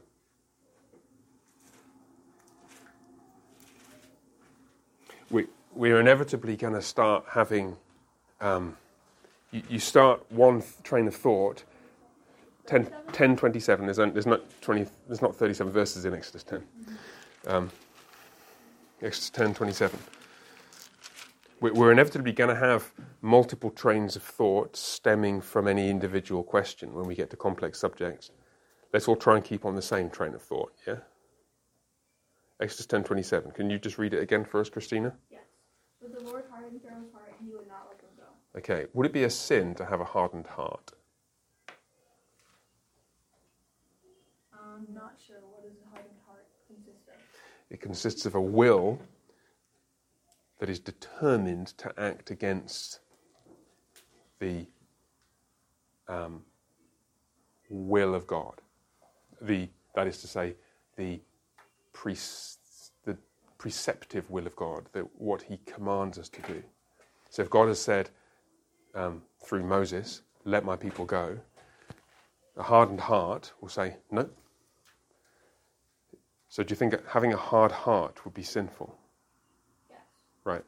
Speaker 1: We we're inevitably going to start having. Um, you, you start one th- train of thought. ten, ten twenty-seven. There's, there's not twenty. There's not thirty-seven verses in Exodus ten. Um, Exodus ten twenty-seven. We, we're inevitably going to have multiple trains of thought stemming from any individual question when we get to complex subjects. Let's all try and keep on the same train of thought. Yeah. Exodus ten twenty-seven. Can you just read it again for us, Christina?
Speaker 7: Yes. But the Lord hardened Pharaoh's heart, and he would not let them go.
Speaker 1: Okay. Would it be a sin to have a hardened heart?
Speaker 7: I'm not sure. What does a hardened heart consist of?
Speaker 1: It consists of a will that is determined to act against the um, will of God. The that is to say, the pre- the preceptive will of God, that what He commands us to do. So, if God has said um, through Moses, "Let my people go," a hardened heart will say, "No." So, do you think having a hard heart would be sinful?
Speaker 7: Yes.
Speaker 1: Right.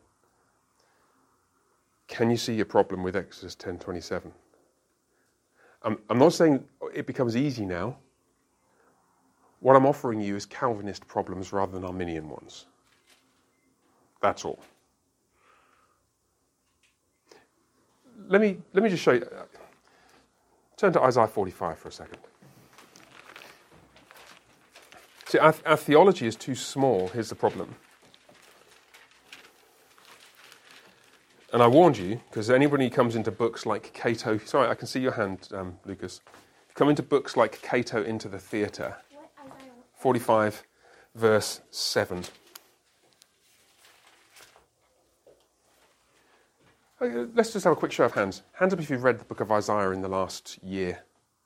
Speaker 1: Can you see a problem with Exodus ten twenty-seven? I'm, I'm not saying it becomes easy now. What I'm offering you is Calvinist problems rather than Arminian ones. That's all. Let me let me just show you. Turn to Isaiah forty-five for a second. See, our, our theology is too small. Here's the problem. And I warned you, because anybody who comes into books like Cato... Sorry, I can see your hand, um, Lucas. Come into books like Cato into the Theatre.
Speaker 7: What Isaiah?
Speaker 1: forty-five, verse seven. Okay, let's just have a quick show of hands. Hands up if you've read the book of Isaiah in the last year.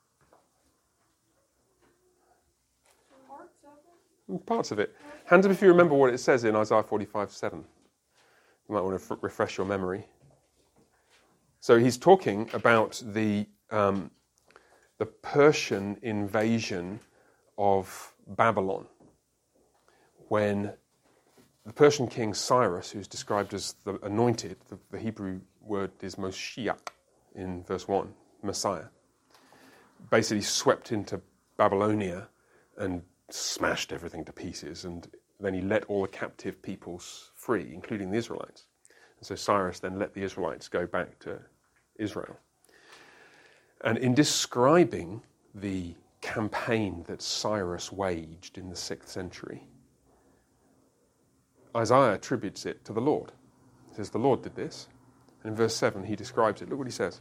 Speaker 3: Parts of it?
Speaker 1: Parts of it. Hands up if you remember what it says in Isaiah forty-five seven. You might want to f- refresh your memory. So he's talking about the um, the Persian invasion of Babylon, when the Persian king Cyrus, who's described as the anointed, the, the Hebrew word is Moshiach in verse one, Messiah, basically swept into Babylonia and smashed everything to pieces, and then he let all the captive peoples free, including the Israelites. And so Cyrus then let the Israelites go back to Israel. And in describing the campaign that Cyrus waged in the sixth century, Isaiah attributes it to the Lord. He says, the Lord did this. And in verse seven, he describes it. Look what he says.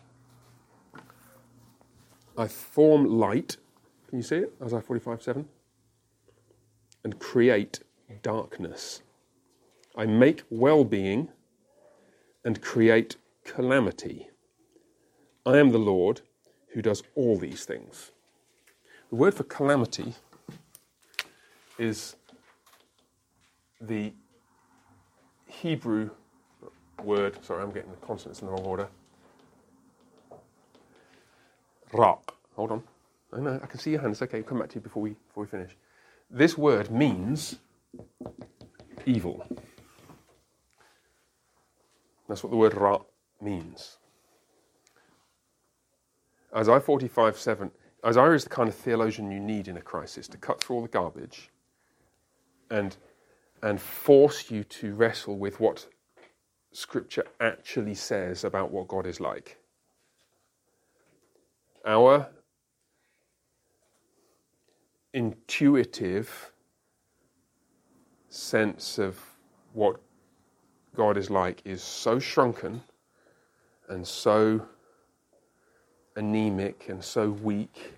Speaker 1: I form light. Can you see it? Isaiah forty-five seven. And create darkness. I make well-being and create calamity. I am the Lord who does all these things. The word for calamity is the Hebrew word, sorry, I'm getting the consonants in the wrong order. Ra. Hold on. I know, I can see your hand. It's okay, I'll come back to you before we, before we finish. This word means evil. That's what the word Ra means. Isaiah forty-five seven. Isaiah is the kind of theologian you need in a crisis to cut through all the garbage and, and force you to wrestle with what Scripture actually says about what God is like. Our intuitive sense of what God is like is so shrunken and so anemic and so weak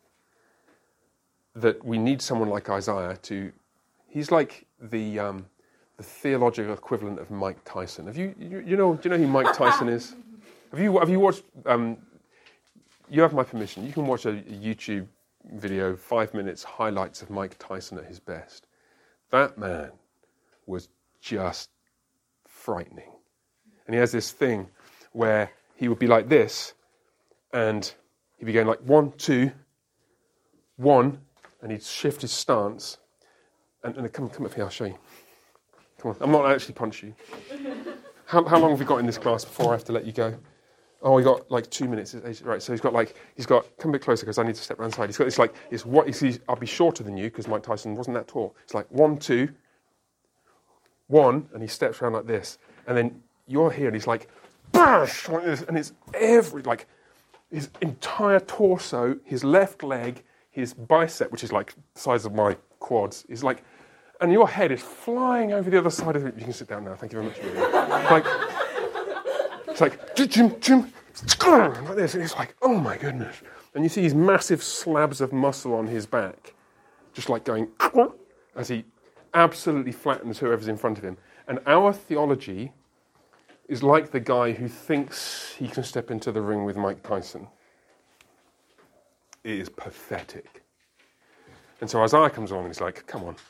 Speaker 1: that we need someone like Isaiah to... He's like the um, the theological equivalent of Mike Tyson. Have you, you, you know, do you know who Mike Tyson is? Have you have you watched? Um, you have my permission. You can watch a, a YouTube video, five minutes highlights of Mike Tyson at his best. That man was just frightening, and he has this thing where he would be like this, and he'd be going like one, two, one, and he'd shift his stance, and, and come come up here, I'll show you. Come on, I'm not actually punch you. How, how long have we got in this class before I have to let you go? Oh, we got like two minutes. Right, so he's got like, he's got, come a bit closer because I need to step around the side. He's got this like, it's what, you see, I'll be shorter than you because Mike Tyson wasn't that tall. It's like one, two, one, and he steps around like this. And then you're here and he's like, bash, like this, and it's every, like, his entire torso, his left leg, his bicep, which is like the size of my quads, is like, and your head is flying over the other side of it. You can sit down now, thank you very much. Like, it's like, jim, jim, like this, and it's like, oh my goodness. And you see these massive slabs of muscle on his back, just like going, as he absolutely flattens whoever's in front of him. And our theology is like the guy who thinks he can step into the ring with Mike Tyson. It is pathetic. And so Isaiah comes along and he's like, come on.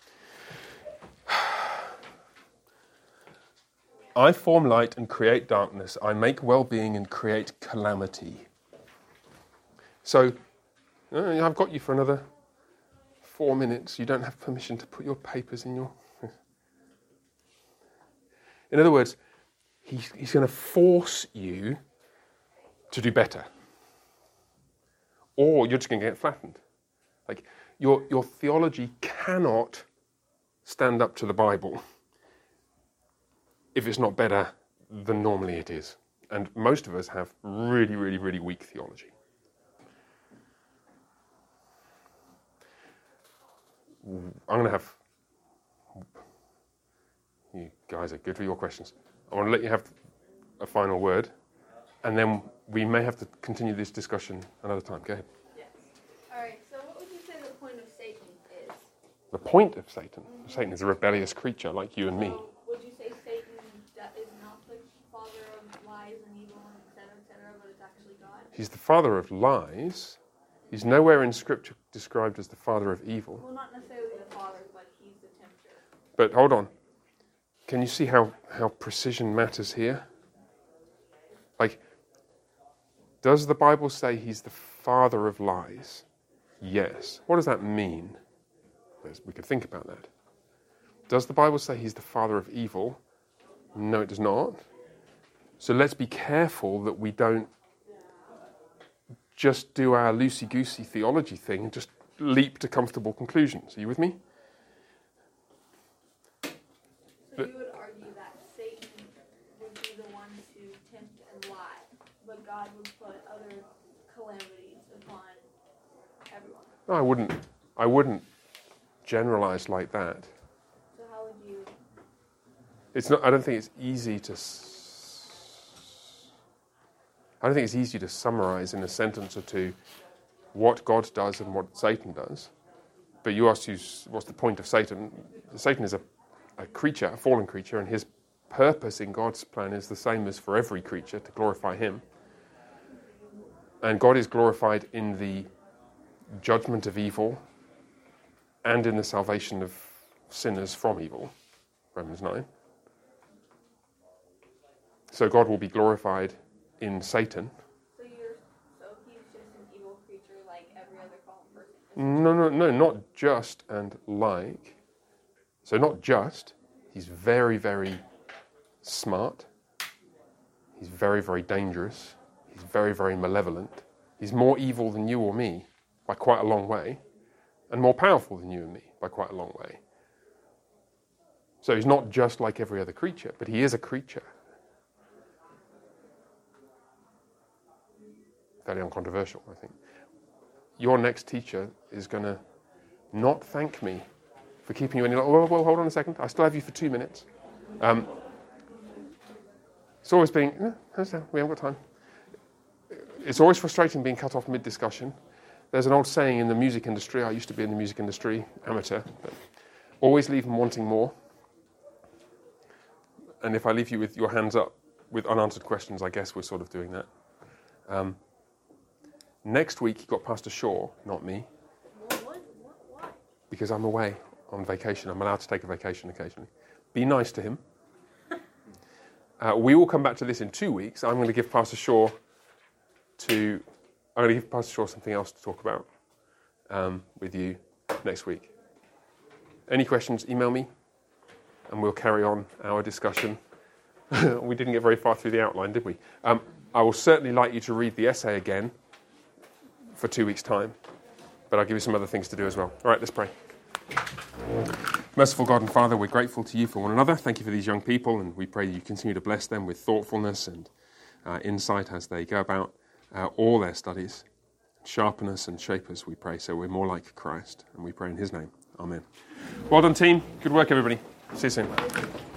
Speaker 1: I form light and create darkness. I make well-being and create calamity. So, uh, I've got you for another four minutes. You don't have permission to put your papers in your... In other words, he's, he's going to force you to do better. Or you're just going to get flattened. Like, your your theology cannot stand up to the Bible if it's not better than normally it is. And most of us have really, really, really weak theology. I'm going to have... You guys are good for your questions. I want to let you have a final word, and then we may have to continue this discussion another time. Go ahead.
Speaker 8: Yes. All right, so what would you say the point of Satan is?
Speaker 1: The point of Satan?
Speaker 8: Mm-hmm.
Speaker 1: Satan is a rebellious creature like you and me.
Speaker 8: So would you say Satan is not the father of lies and evil and et cetera, et cetera, but it's actually God?
Speaker 1: He's the father of lies. He's nowhere in Scripture described as the father of evil.
Speaker 8: Well, not necessarily the father, but he's the tempter.
Speaker 1: But hold on. Can you see how, how precision matters here? Like, does the Bible say he's the father of lies? Yes. What does that mean? We could think about that. Does the Bible say he's the father of evil? No, it does not. So let's be careful that we don't just do our loosey-goosey theology thing and just leap to comfortable conclusions. Are you with me?
Speaker 8: So but, you would argue that Satan would be the one to tempt and lie, but God would put other calamities upon everyone.
Speaker 1: No, I wouldn't. I wouldn't generalize like that.
Speaker 8: So how would you?
Speaker 1: It's not. I don't think it's easy to. I don't think it's easy to summarize in a sentence or two what God does and what Satan does. But you asked, what's the point of Satan? Satan is a, a creature, a fallen creature, and his purpose in God's plan is the same as for every creature, to glorify him. And God is glorified in the judgment of evil and in the salvation of sinners from evil, Romans nine. So God will be glorified in Satan.
Speaker 8: So you're so he's just an evil creature like every other fallen person.
Speaker 1: No, no, no, not just and like. So not just. He's very, very smart. He's very, very dangerous. He's very, very malevolent. He's more evil than you or me by quite a long way, and more powerful than you and me by quite a long way. So he's not just like every other creature, but he is a creature. Fairly uncontroversial, I think. Your next teacher is going to not thank me for keeping you any longer. Well, well, hold on a second. I still have you for two minutes. Um, it's always being, no, we haven't got time. It's always frustrating being cut off mid-discussion. There's an old saying in the music industry, I used to be in the music industry, amateur, but always leave them wanting more. And if I leave you with your hands up with unanswered questions, I guess we're sort of doing that. Um, next week, you've got Pastor Shaw, not me.
Speaker 2: What? What? What? Why?
Speaker 1: Because I'm away on vacation. I'm allowed to take a vacation occasionally. Be nice to him. Uh, we will come back to this in two weeks. I'm going to give Pastor Shaw to... I'm going to give Pastor Shaw something else to talk about um, with you next week. Any questions, email me, and we'll carry on our discussion. We didn't get very far through the outline, did we? Um, I will certainly like you to read the essay again for two weeks' time, but I'll give you some other things to do as well. All right, let's pray. Merciful God and Father, we're grateful to you for one another. Thank you for these young people, and we pray you continue to bless them with thoughtfulness and uh, insight as they go about uh, all their studies. Sharpen us and shape us, we pray, so we're more like Christ. And we pray in his name. Amen. Well done, team. Good work, everybody. See you soon.